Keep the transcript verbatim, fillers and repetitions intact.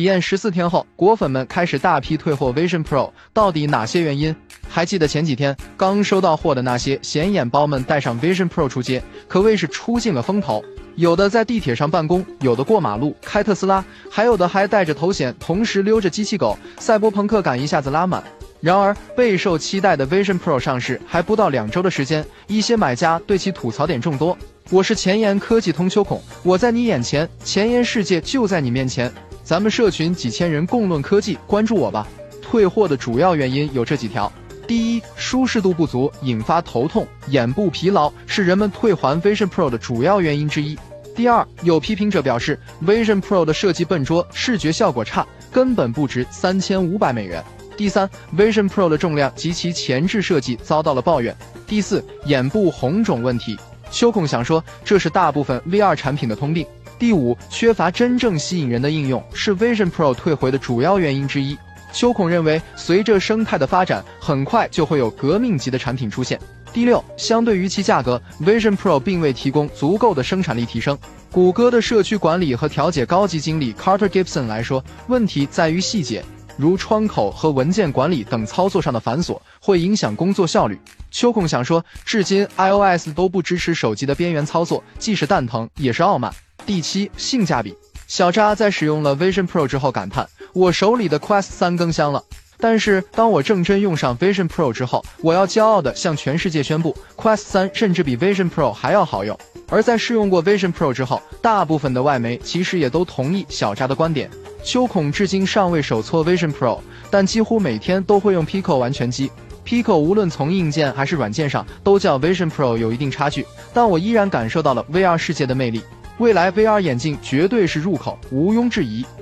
体验十四天后，果粉们开始大批退货 Vision Pro， 到底哪些原因？还记得前几天刚收到货的那些显眼包们带上 Vision Pro 出街，可谓是出尽了风头。有的在地铁上办公，有的过马路开特斯拉，还有的还带着头显，同时溜着机器狗，赛博朋克感一下子拉满。然而，备受期待的 Vision Pro 上市还不到两周的时间，一些买家对其吐槽点众多。我是前沿科技通秋孔，我在你眼前，前沿世界就在你面前。咱们社群几千人共论科技，关注我吧。退货的主要原因有这几条：第一，舒适度不足，引发头痛、眼部疲劳，是人们退还 Vision Pro 的主要原因之一。第二，有批评者表示 Vision Pro 的设计笨拙，视觉效果差，根本不值三千五百美元。第三 ，Vision Pro 的重量及其前置设计遭到了抱怨。第四，眼部红肿问题。秋孔想说，这是大部分 V R 产品的通病。第五，缺乏真正吸引人的应用，是 Vision Pro 退回的主要原因之一。秋孔认为，随着生态的发展，很快就会有革命级的产品出现。第六，相对于其价格 ，Vision Pro 并未提供足够的生产力提升。谷歌的社区管理和调解高级经理 Carter Gibson 来说，问题在于细节，如窗口和文件管理等操作上的繁琐，会影响工作效率。秋孔想说，至今 iOS 都不支持手机的边缘操作，既是蛋疼，也是傲慢。第七，性价比。小扎在使用了 Vision Pro 之后感叹，我手里的 Quest 三更香了。但是当我正真用上 Vision Pro 之后，我要骄傲地向全世界宣布 Quest 三甚至比 Vision Pro 还要好用。而在试用过 Vision Pro 之后，大部分的外媒其实也都同意小扎的观点。秋孔至今尚未手搓 Vision Pro， 但几乎每天都会用 Pico 玩拳击。Pico 无论从硬件还是软件上都较 Vision Pro 有一定差距，但我依然感受到了 V R 世界的魅力。未来 V R 眼镜绝对是入口，毋庸置疑。